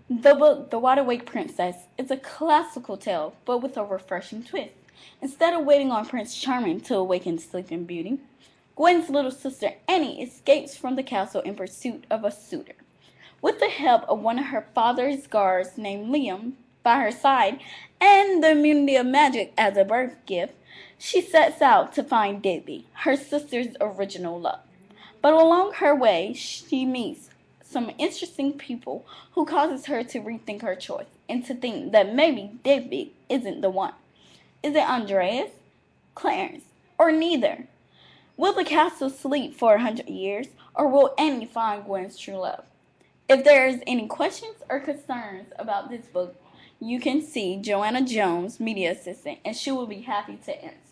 The book The Wide Awake Princess is a classical tale, but with a refreshing twist. Instead of waiting on Prince Charming to awaken Sleeping Beauty, Gwen's little sister Annie escapes from the castle in pursuit of a suitor. With the help of one of her father's guards named Liam by her side and the immunity of magic as a birth gift, she sets out to find Digby, her sister's original love. But along her way, she meets some interesting people who causes her to rethink her choice and to think that maybe Digby isn't the one. Is it Andreas, Clarence, or neither? Will the castle sleep for 100 years, or will Annie find Gwen's true love? If there's any questions or concerns about this book, you can see Joanna Jones, media assistant, and she will be happy to answer.